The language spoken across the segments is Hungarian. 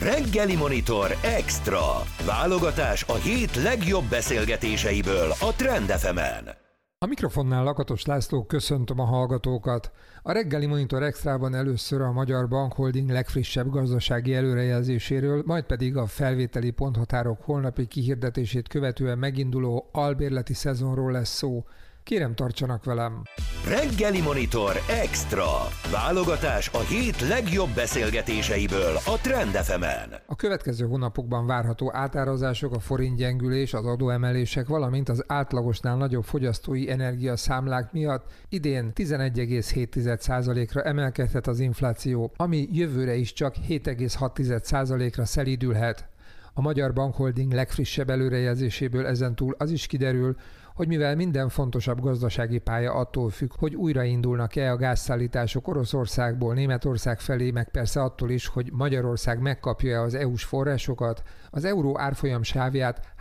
Reggeli Monitor Extra. Válogatás a hét legjobb beszélgetéseiből a Trend FM-en. A mikrofonnál Lakatos László, köszöntöm a hallgatókat. A Reggeli Monitor Extrában először a Magyar Bankholding legfrissebb gazdasági előrejelzéséről, majd pedig a felvételi ponthatárok holnapi kihirdetését követően meginduló albérleti szezonról lesz szó. Kérem, tartsanak velem! Reggeli Monitor Extra. Válogatás a hét legjobb beszélgetéseiből a Trend FM-en. A következő hónapokban várható átárazások, a forintgyengülés, az adóemelések, valamint az átlagosnál nagyobb fogyasztói energiaszámlák miatt idén 11,7%-ra emelkedhet az infláció, ami jövőre is csak 7,6%-ra szelídülhet. A Magyar Bankholding legfrissebb előrejelzéséből ezentúl az is kiderül, hogy mivel minden fontosabb gazdasági pálya attól függ, hogy újraindulnak-e a gázszállítások Oroszországból Németország felé, meg persze attól is, hogy Magyarország megkapja-e az EU-s forrásokat, az euró árfolyam sávját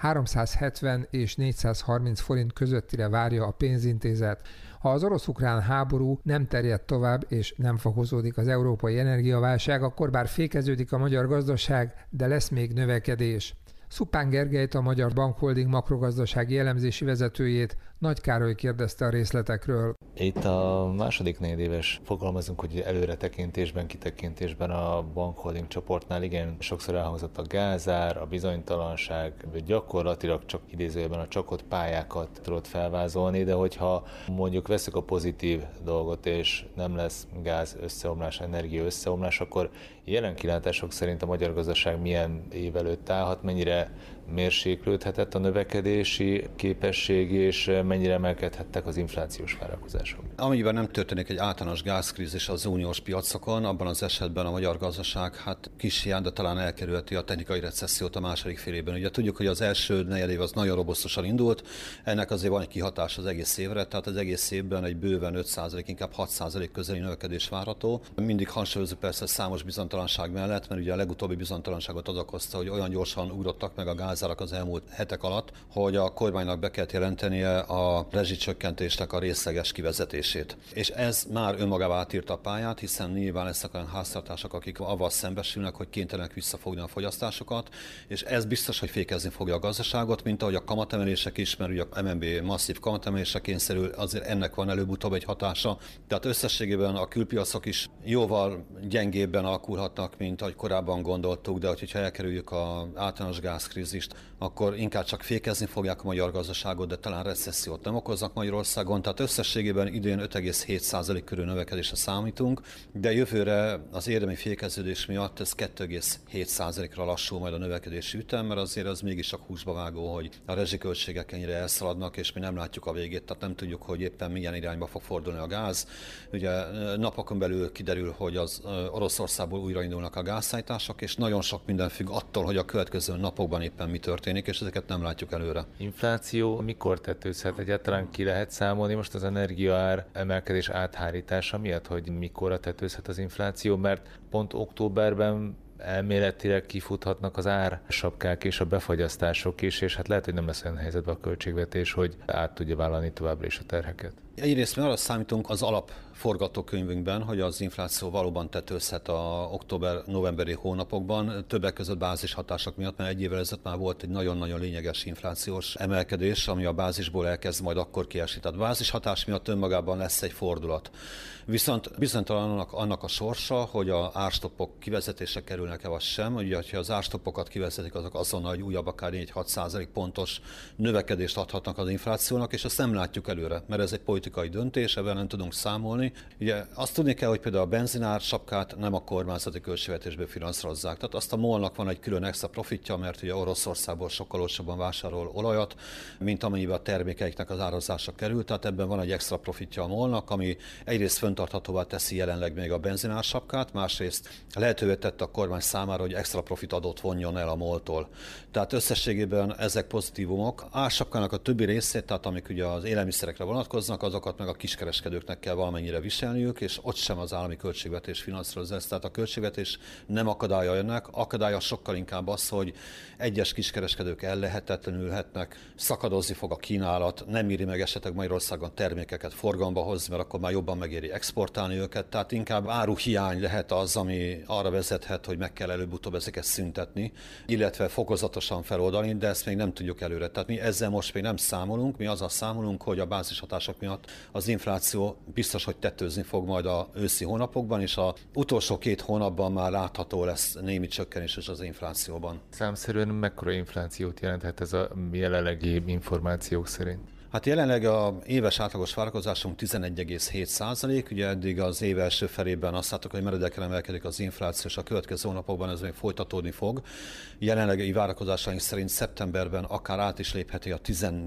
370 és 430 forint közöttire várja a pénzintézet. Ha az orosz-ukrán háború nem terjed tovább és nem fokozódik az európai energiaválság, akkor bár fékeződik a magyar gazdaság, de lesz még növekedés. Szupán Gergelyt, a Magyar Bankholding makrogazdasági elemzési vezetőjét Nagy Károly kérdezte a részletekről. Itt a második negyedéves fogalmazunk, hogy előretekintésben, kitekintésben a Bankholding csoportnál igen sokszor elhangzott a gázár, a bizonytalanság, gyakorlatilag csak idézőjelben a csakott pályákat tudott felvázolni, de hogyha mondjuk veszük a pozitív dolgot, és nem lesz gáz összeomlás, energia összeomlás, akkor jelen kilátások szerint a magyar gazdaság milyen év előtt állhat, mennyire mérséklődhetett a növekedési képesség, és mennyire emelkedhettek az inflációs várakozások. Amennyiben nem történik egy általános gázkrízis az uniós piacokon, abban az esetben a magyar gazdaság kis hiány, de talán elkerülheti a technikai recessziót a második fél évben. Ugye tudjuk, hogy az első negyedév az nagyon robusztusan indult, ennek azért van egy kihatás az egész évre, tehát az egész évben egy bőven 5%, inkább 6% közeli növekedés várható. Mindig hangsúlyozunk persze számos bizonytalanság mellett, mert ugye a legutóbbi bizonytalanságot az okozta, hogy olyan gyorsan ugrottak meg a gázárak az elmúlt hetek alatt, hogy a kormánynak be kellett jelentenie a rezsicsökkentésnek a részleges kivezetését. És ez már önmagában átírta a pályát, hiszen nyilván lesznek olyan háztartások, akik avval szembesülnek, hogy kénytelenek visszafogni a fogyasztásokat, és ez biztos, hogy fékezni fogja a gazdaságot, mint ahogy a kamatemelések is, mert ugye a MNB masszív kamatemelésre kényszerül, azért ennek van előbb-utóbb egy hatása. Tehát összességében a külpiacok is jóval gyengébben alakulhatnak, mint ahogy korábban gondoltuk, de hogyha elkerüljük az általános gázkrízist, akkor inkább csak fékezni fogják a magyar gazdaságot, de talán recessziót nem okoznak Magyarországon. Tehát összességében idén 5,7% körül növekedésre számítunk, de jövőre az érdemi fékeződés miatt ez 2,7%-ra lassul majd a növekedési ütem, mert azért az mégis csak húsba vágó, hogy a rezsiköltségek ennyire elszaladnak, és mi nem látjuk a végét, tehát nem tudjuk, hogy éppen milyen irányba fog fordulni a gáz. Ugye napokon belül kiderül, hogy az Oroszországból újraindulnak a gázszállítások, és nagyon sok minden függ attól, hogy a következő napokban éppen mi történik, és ezeket nem látjuk előre. Infláció mikor tetőzhet? Egyáltalán ki lehet számolni most az energiaár emelkedés áthárítása miatt, hogy mikorra tetőzhet az infláció, mert pont októberben elméletileg kifuthatnak az ársapkák és a befagyasztások is, és hát lehet, hogy nem lesz olyan helyzetben a költségvetés, hogy át tudja vállalni továbbra is a terheket. Egyrészt mi arra számítunk az alapforgatókönyvünkben, hogy az infláció valóban tetőzhet a október-novemberi hónapokban, többek között bázishatások miatt, mert egy évvel ezelőtt már volt egy nagyon-nagyon lényeges inflációs emelkedés, ami a bázisból elkezd majd akkor kiesni. Tehát bázishatás miatt önmagában lesz egy fordulat. Viszont bizonytalannak annak a sorsa, hogy az árstoppok kivezetése kerülnek-e vagy sem. Ugye, ha az árstoppokat kivezetik, azok azonnal egy újabb akár 4-6% pontos növekedést adhatnak az inflációnak, és ezt nem látjuk előre, mert ez egy politikai döntés, ebben nem tudunk számolni. Ugye azt tudni kell, hogy például a benzinár sapkát nem a kormányzati költségvetésből finanszírozzák. Tehát azt a MOL-nak van egy külön extra profitja, mert ugye Oroszországból sokkal olcsóbban vásárol olajat, mint amennyiben a termékeiknek az árazása kerül. Tehát ebben van egy extra profitja a MOL-nak, ami egyrészt fenntarthatóvá teszi jelenleg még a benzinár sapkát, másrészt lehetővé tette a kormány számára, hogy extra profit adót vonjon el a MOL-tól. Tehát összességében ezek pozitívumok. Ársapkának a többi részét, tehát amik ugye az élelmiszerekre vonatkoznak, azokat meg a kiskereskedőknek kell valamennyire viselniük, és ott sem az állami költségvetés finanszírozza ezt. Tehát a költségvetés nem akadálya ennek, akadálya sokkal inkább az, hogy egyes kiskereskedők ellehetetlenülhetnek, szakadozni fog a kínálat, nem éri meg esetleg Magyarországon termékeket forgalomba hozni, mert akkor már jobban megéri exportálni őket. Tehát inkább áruhiány lehet az, ami arra vezethet, hogy meg kell előbb-utóbb ezeket szüntetni, illetve fokozatosan feloldani, de ezt még nem tudjuk előre. Tehát mi ezzel most még nem számolunk, mi azzal számolunk, hogy a bázishatások miatt az infláció biztos, hogy tetőzni fog majd az őszi hónapokban, és az utolsó 2 hónapban már látható lesz némi csökkenés is az inflációban. Számszerűen mekkora inflációt jelenthet ez a jelenlegi információk szerint? Hát jelenleg az éves átlagos várakozásunk 11,7%, ugye eddig az év első felében azt láttuk, hogy meredeken emelkedik az infláció, és a következő hónapokban ez még folytatódni fog. Jelenlegi várakozásaink szerint szeptemberben akár át is lépheti a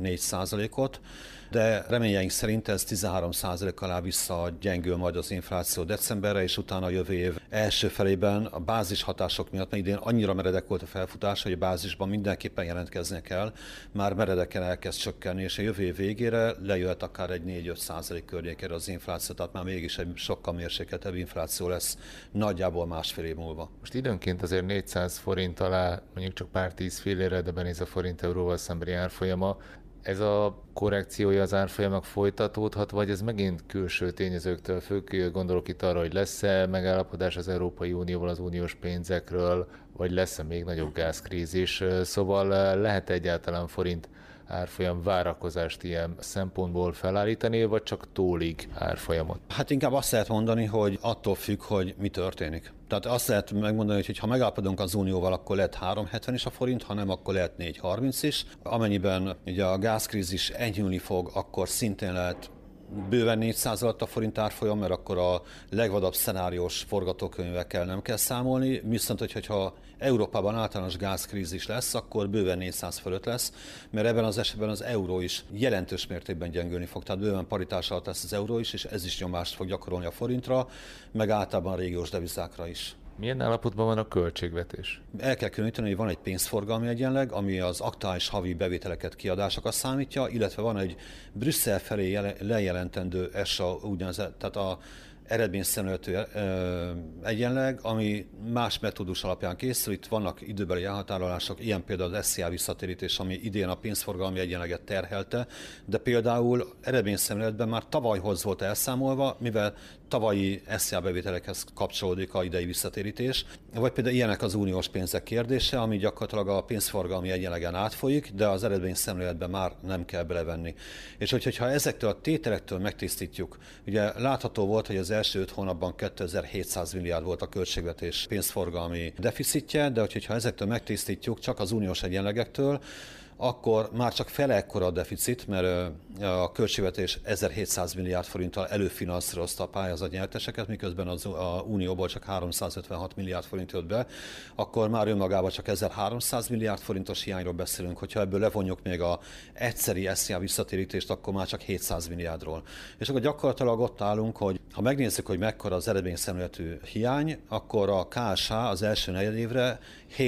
14%-ot, de reményeink szerint ez 13% alá visszagyengül majd az infláció decemberre, és utána a jövő év első felében a bázis hatások miatt, mert idén annyira meredek volt a felfutás, hogy a bázisban mindenképpen jelentkeznie kell, már meredeken elkezd csökkenni, és a jövő év végére lejöhet akár egy 4-5% környékére az infláció, tehát már mégis egy sokkal mérsékeltebb infláció lesz nagyjából másfél év múlva. Most időnként azért 400 forint alá, mondjuk csak pár 10 fillére, de benéz a forint-euróval szembeni árfolyama. Ez a korrekciója az árfolyamnak folytatódhat, vagy ez megint külső tényezőktől függ? Gondolok itt arra, hogy lesz-e megállapodás az Európai Unióval az uniós pénzekről, vagy lesz-e még nagyobb gázkrízis? Szóval lehet egyáltalán forint árfolyam várakozást ilyen szempontból felállítani, vagy csak tólig árfolyamot? Hát inkább azt lehet mondani, hogy attól függ, hogy mi történik. Tehát azt lehet megmondani, hogy ha megállapodunk az Unióval, akkor lehet 3,70 is a forint, ha nem, akkor lehet 4,30 is. Amennyiben ugye a gázkrízis enyhülni fog, akkor szintén lehet bőven 400 alatt a forint árfolyam, mert akkor a legvadabb szenáriós forgatókönyvekkel nem kell számolni, viszont hogyha Európában általános gázkrízis lesz, akkor bőven 400 fölött lesz, mert ebben az esetben az euró is jelentős mértékben gyengülni fog, tehát bőven paritás alatt lesz az euró is, és ez is nyomást fog gyakorolni a forintra, meg általában a régiós devizákra is. Milyen állapotban van a költségvetés? El kell különíteni, hogy van egy pénzforgalmi egyenleg, ami az aktuális havi bevételeket, kiadásokat számítja, illetve van egy Brüsszel felé lejelentendő ESA, úgynevezett, tehát a eredményszemléletű egyenleg, ami más metódus alapján készül. Itt vannak időbeli elhatárolások, ilyen például az SZIA visszatérítés, ami idén a pénzforgalmi egyenleget terhelte, de például eredményszemléletben már tavalyhoz volt elszámolva, mivel tavalyi SZIA bevételekhez kapcsolódik a idei visszatérítés, vagy például ilyenek az uniós pénzek kérdése, ami gyakorlatilag a pénzforgalmi egyenlegen átfolyik, de az eredményszemléletben már nem kell belevenni. És hogyha ezektől a tételektől megtisztítjuk, ugye látható volt, hogy az első 5 hónapban 2700 milliárd volt a költségvetés pénzforgalmi deficitje, de hogyha ezektől megtisztítjuk csak az uniós egyenlegektől, akkor már csak fele ekkora a deficit, mert a költségvetés 1700 milliárd forinttal előfinanszírozta a pályázatnyerteseket, miközben az Unióból csak 356 milliárd forint jött be, akkor már önmagában csak 1300 milliárd forintos hiányról beszélünk, hogyha ebből levonjuk még az egyszeri SZIA visszatérítést, akkor már csak 700 milliárdról. És akkor gyakorlatilag ott állunk, hogy ha megnézzük, hogy mekkora az eredményszemléletű hiány, akkor a KSH az első negyedévre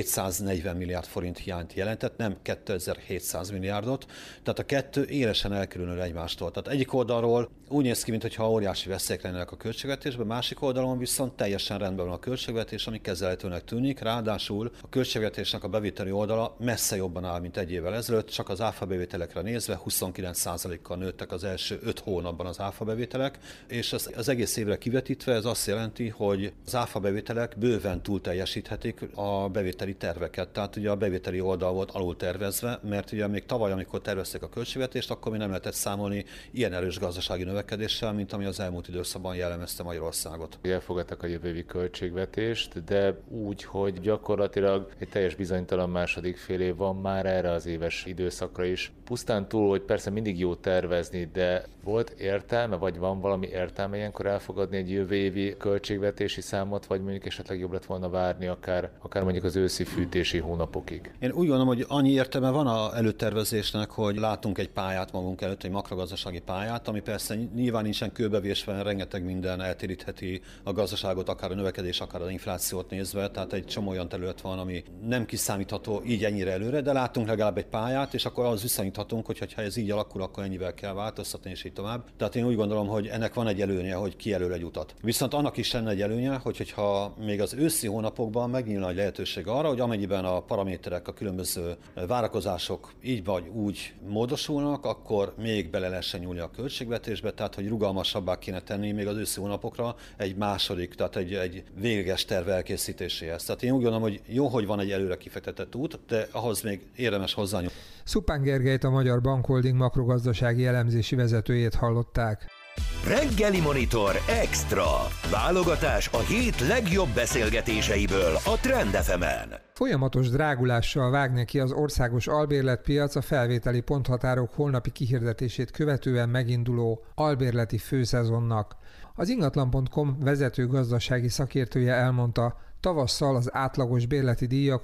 740 milliárd forint hiányt jelentett, nem 2700 milliárdot, tehát a kettő élesen elkülönül egymástól. Tehát egyik oldalról úgy néz ki, mintha óriási veszélyek lennének a költségvetésben, másik oldalon viszont teljesen rendben van a költségvetés, ami kezelhetőnek tűnik, ráadásul a költségvetésnek a bevételi oldala messze jobban áll, mint egy évvel ezelőtt, csak az áfa bevételekre nézve 29%-kal nőttek az első 5 hónapban az áfa bevételek, és az egész évre kivetítve ez azt jelenti, hogy az áfa bevételek bőven túl teljesíthetik a bevételi terveket. Tehát ugye a bevételi oldal volt alul tervezve, mert ugye még tavaly, amikor tervezték a költségvetést, akkor mi nem lehetett számolni ilyen erős gazdasági növekedéssel, mint ami az elmúlt időszakban jellemezte Magyarországot. Elfogadtak a jövő évi költségvetést, de úgy, hogy gyakorlatilag egy teljes bizonytalan második fél év van már erre az éves időszakra is. Pusztán túl, hogy persze mindig jó tervezni, de volt értelme, vagy van valami értelme ilyenkor elfogadni egy jövő évi költségvetési számot, vagy mondjuk esetleg jobb lett volna várni akár mondjuk az őszi fűtési hónapokig? Én úgy gondolom, hogy annyi értelme van az előtervezésnek, hogy látunk egy pályát magunk előtt, egy makrogazdasági pályát, ami persze nyilván nincsen kőbevésve, rengeteg minden eltérítheti a gazdaságot, akár a növekedés, akár az inflációt nézve, tehát egy csomó olyan terület van, ami nem kiszámítható így ennyire előre, de látunk legalább egy pályát, és akkor az viszonyítható számíthatunk, hogyha ez így alakul, akkor ennyivel kell változtatni, és így tovább. Tehát én úgy gondolom, hogy ennek van egy előnye, hogy kijelöl egy utat. Viszont annak is lenne egy előnye, hogyha még az őszi hónapokban megnyílna egy lehetőség arra, hogy amennyiben a paraméterek, a különböző várakozások így vagy úgy módosulnak, akkor még bele lehessen nyúlni a költségvetésbe, tehát hogy rugalmasabbá kéne tenni még az őszi hónapokra egy második, tehát egy végleges terv elkészítéséhez. Tehát én úgy gondolom, hogy jó, hogy van egy előre kifektetett út, de ahhoz még érdemes hozzányúlni. Szupán Gergelyt, a Magyar Bankholding makrogazdasági elemzési vezetőjét hallották. Reggeli Monitor Extra. Válogatás a hét legjobb beszélgetéseiből a Trend FM-en. Folyamatos drágulással vág neki az országos albérletpiac a felvételi ponthatárok holnapi kihirdetését követően meginduló albérleti főszezonnak. Az ingatlan.com vezető gazdasági szakértője elmondta, tavasszal az átlagos bérleti díjak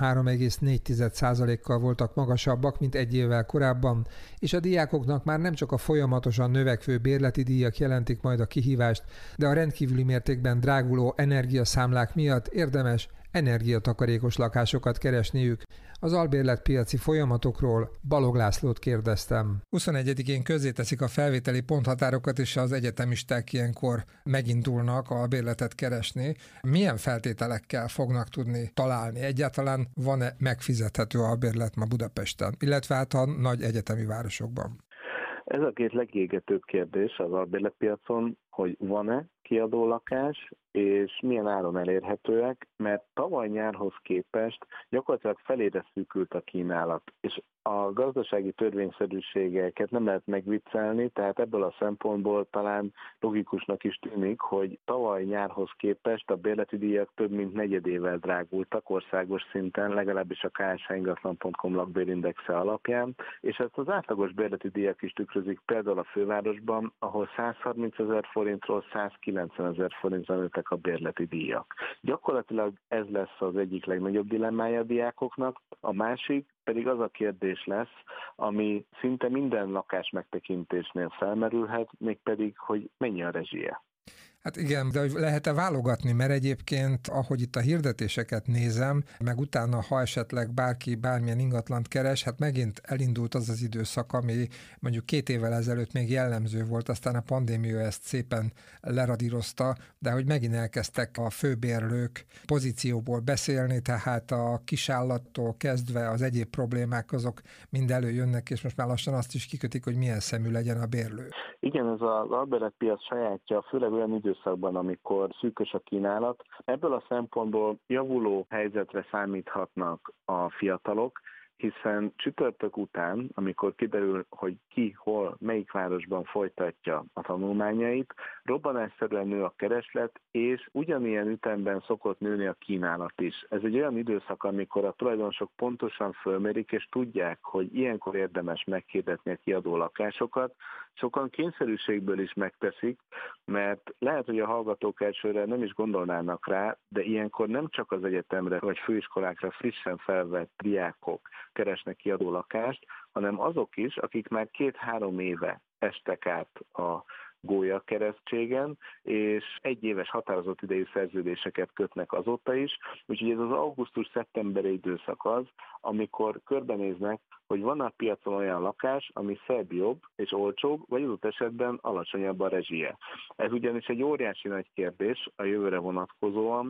23,4%-kal voltak magasabbak, mint egy évvel korábban, és a diákoknak már nem csak a folyamatosan növekvő bérleti díjak jelentik majd a kihívást, de a rendkívüli mértékben dráguló energiaszámlák miatt érdemes energiatakarékos lakásokat keresniük. Az albérletpiaci folyamatokról Balog Lászlót kérdeztem. 21-én közzéteszik a felvételi ponthatárokat, és az egyetemisták ilyenkor megindulnak albérletet keresni. Milyen feltételekkel fognak tudni találni? Egyáltalán van-e megfizethető albérlet ma Budapesten, illetve hát a nagy egyetemi városokban? Ez a két legégetőbb kérdés az albérletpiacon, hogy van-e kiadó lakás, és milyen áron elérhetőek, mert tavaly nyárhoz képest gyakorlatilag felére szűkült a kínálat, és a gazdasági törvényszerűségeket nem lehet megviccelni, tehát ebből a szempontból talán logikusnak is tűnik, hogy tavaly nyárhoz képest a bérleti díjak több mint negyedével drágultak országos szinten, legalábbis a kshinglatlan.com lakbérindexe alapján, és ezt az átlagos bérleti díjak is tükrözik például a fővárosban, ahol 130 000 forintról 190 000 forintra nőttek a bérleti díjak. Gyakorlatilag ez lesz az egyik legnagyobb dilemmája a diákoknak, a másik pedig az a kérdés lesz, ami szinte minden lakás megtekintésnél felmerülhet, mégpedig, hogy mennyi a rezsie. Hát igen, de lehet-e válogatni, mert egyébként, ahogy itt a hirdetéseket nézem, meg utána, ha esetleg bárki bármilyen ingatlant keres, hát megint elindult az az időszak, ami mondjuk 2 évvel ezelőtt még jellemző volt, aztán a pandémia ezt szépen leradírozta, de hogy megint elkezdtek a főbérlők pozícióból beszélni, tehát a kisállattól kezdve az egyéb problémák azok mind előjönnek, és most már lassan azt is kikötik, hogy milyen szemű legyen a bérlő. Igen, ez az albérletpiac sajátja, főleg olyan időszakban, amikor szűkös a kínálat. Ebből a szempontból javuló helyzetre számíthatnak a fiatalok, hiszen csütörtök után, amikor kiderül, hogy ki, hol, melyik városban folytatja a tanulmányait, robbanásszerűen nő a kereslet, és ugyanilyen ütemben szokott nőni a kínálat is. Ez egy olyan időszak, amikor a tulajdonosok pontosan fölmérik, és tudják, hogy ilyenkor érdemes meghirdetni a kiadó lakásokat. Sokan kényszerűségből is megteszik, mert lehet, hogy a hallgatók elsőre nem is gondolnának rá, de ilyenkor nem csak az egyetemre vagy főiskolákra frissen felvett diákok keresnek kiadó lakást, hanem azok is, akik már 2-3 éve estek át a gólya keresztségen, és 1 éves határozott idejű szerződéseket kötnek azóta is, úgyhogy ez az augusztus-szeptemberi időszak az, amikor körbenéznek, hogy van a piacon olyan lakás, ami szebb, jobb és olcsóbb, vagy adott esetben alacsonyabb a rezsie. Ez ugyanis egy óriási nagy kérdés a jövőre vonatkozóan,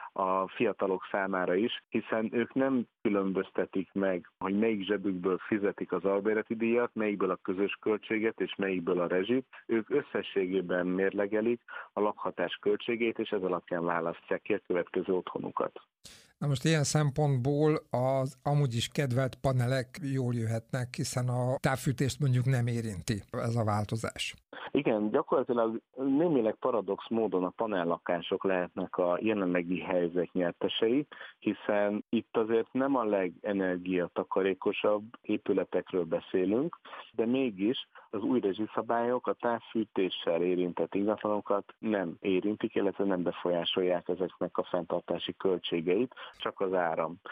a fiatalok számára is, hiszen ők nem különböztetik meg, hogy melyik zsebükből fizetik az albérleti díjat, melyikből a közös költséget és melyikből a rezsit. Ők összességében mérlegelik a lakhatás költségét, és ez alapján választják ki a következő otthonukat. Na most ilyen szempontból az amúgy is kedvelt panelek jól jöhetnek, hiszen a távfűtést mondjuk nem érinti ez a változás. Igen, gyakorlatilag némileg paradox módon a panellakások lehetnek a jelenlegi helyzet nyertesei, hiszen itt azért nem a legenergiatakarékosabb épületekről beszélünk, de mégis az új rezsiszabályok a távfűtéssel érintett ingatlanokat nem érintik, illetve nem befolyásolják ezeknek a fenntartási költségeit, csak az áram.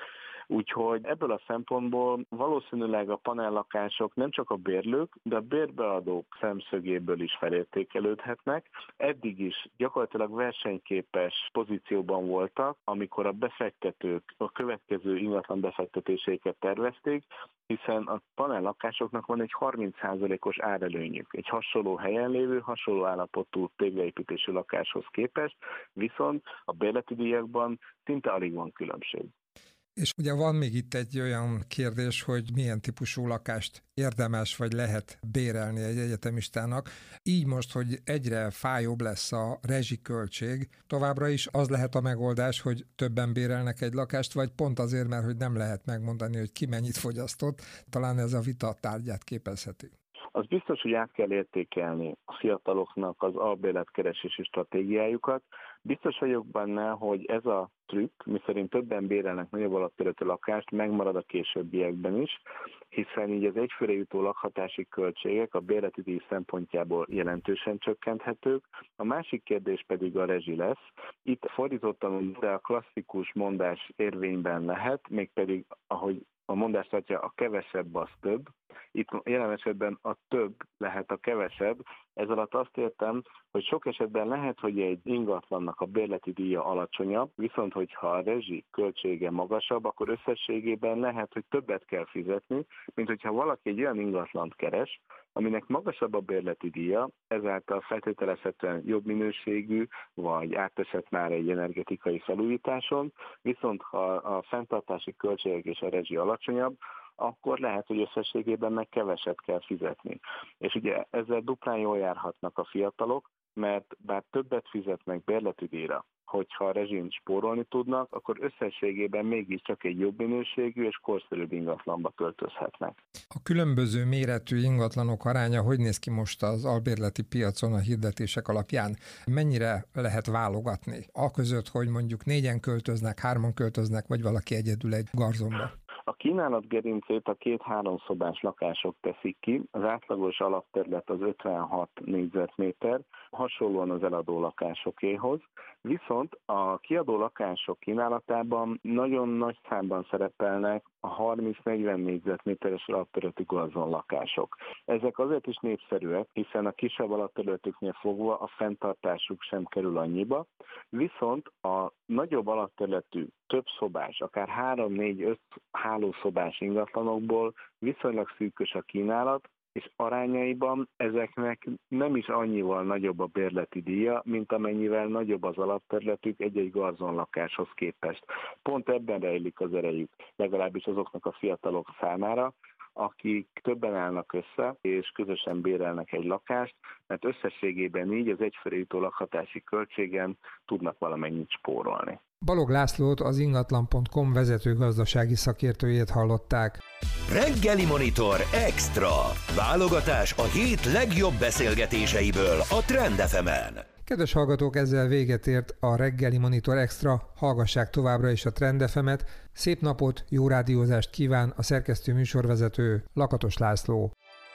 Úgyhogy ebből a szempontból valószínűleg a panellakások nem csak a bérlők, de a bérbeadók szemszögéből is felértékelődhetnek. Eddig is gyakorlatilag versenyképes pozícióban voltak, amikor a befektetők a következő ingatlan befektetéseiket tervezték, hiszen a panellakásoknak van egy 30%-os árelőnyük, egy hasonló helyen lévő, hasonló állapotú téglaépítésű lakáshoz képest, viszont a bérleti díjakban szinte alig van különbség. És ugye van még itt egy olyan kérdés, hogy milyen típusú lakást érdemes vagy lehet bérelni egy egyetemistának. Így most, hogy egyre fájóbb lesz a rezsiköltség, továbbra is az lehet a megoldás, hogy többen bérelnek egy lakást, vagy pont azért, mert hogy nem lehet megmondani, hogy ki mennyit fogyasztott, talán ez a vita tárgyát képezheti. Az biztos, hogy át kell értékelni a fiataloknak az albérletkeresési stratégiájukat. Biztos vagyok benne, hogy ez a trükk, miszerint többen bérelnek nagyobb alapterületű lakást, megmarad a későbbiekben is, hiszen így az egyfőre jutó lakhatási költségek a bérleti díj szempontjából jelentősen csökkenthetők. A másik kérdés pedig a rezsi lesz. Itt fordítottan, de a klasszikus mondás érvényben lehet, mégpedig, ahogy a mondás tartja, a kevesebb az több. Itt jelen esetben a több lehet a kevesebb. Ez alatt azt értem, hogy sok esetben lehet, hogy egy ingatlannak a bérleti díja alacsonyabb, viszont hogyha a rezsi költsége magasabb, akkor összességében lehet, hogy többet kell fizetni, mint hogyha valaki egy olyan ingatlant keres, aminek magasabb a bérleti díja, ezáltal feltételezhetően jobb minőségű, vagy átesett már egy energetikai felújításon, viszont ha a fenntartási költségek és a rezsi alacsonyabb, akkor lehet, hogy összességében meg keveset kell fizetni. És ugye ezzel duplán jól járhatnak a fiatalok, mert bár többet fizetnek bérleti díjra, hogyha a rezsin spórolni tudnak, akkor összességében mégiscsak egy jobb minőségű és korszerűbb ingatlanba költözhetnek. A különböző méretű ingatlanok aránya hogy néz ki most az albérleti piacon a hirdetések alapján? Mennyire lehet válogatni? Aközött, hogy mondjuk 4-en költöznek, 3-an költöznek, vagy valaki egyedül egy garzonba? A kínálat gerincét a 2-3 szobás lakások teszik ki, az átlagos alapterület az 56 négyzetméter, hasonlóan az eladó lakásokéhoz, viszont a kiadó lakások kínálatában nagyon nagy számban szerepelnek a 30-40 négyzetméteres alapterületű garzonlakások. Ezek azért is népszerűek, hiszen a kisebb alapterületüknél fogva a fenntartásuk sem kerül annyiba, viszont a nagyobb alapterületű több szobás, akár 3-4-5 hálószobás ingatlanokból viszonylag szűkös a kínálat, és arányaiban ezeknek nem is annyival nagyobb a bérleti díja, mint amennyivel nagyobb az alapterületük egy-egy garzonlakáshoz képest. Pont ebben rejlik az erejük, legalábbis azoknak a fiatalok számára, akik többen állnak össze, és közösen bérelnek egy lakást, mert összességében így az egyfőre jutó lakhatási költségen tudnak valamennyit spórolni. Balog Lászlót, az ingatlan.com vezető gazdasági szakértőjét hallották. Reggeli Monitor Extra. Válogatás a hét legjobb beszélgetéseiből a Trend FM-en. Kedves hallgatók, ezzel véget ért a Reggeli Monitor Extra. Hallgassák továbbra is a Trend FM-et. Szép napot, jó rádiózást kíván a szerkesztő műsorvezető Lakatos László.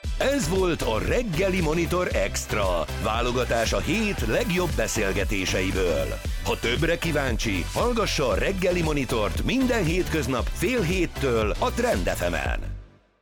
Ez volt a Reggeli Monitor Extra. Válogatás a hét legjobb beszélgetéseiből. Ha többre kíváncsi, hallgassa a Reggeli Monitort minden hétköznap fél héttől a Trend FM-en.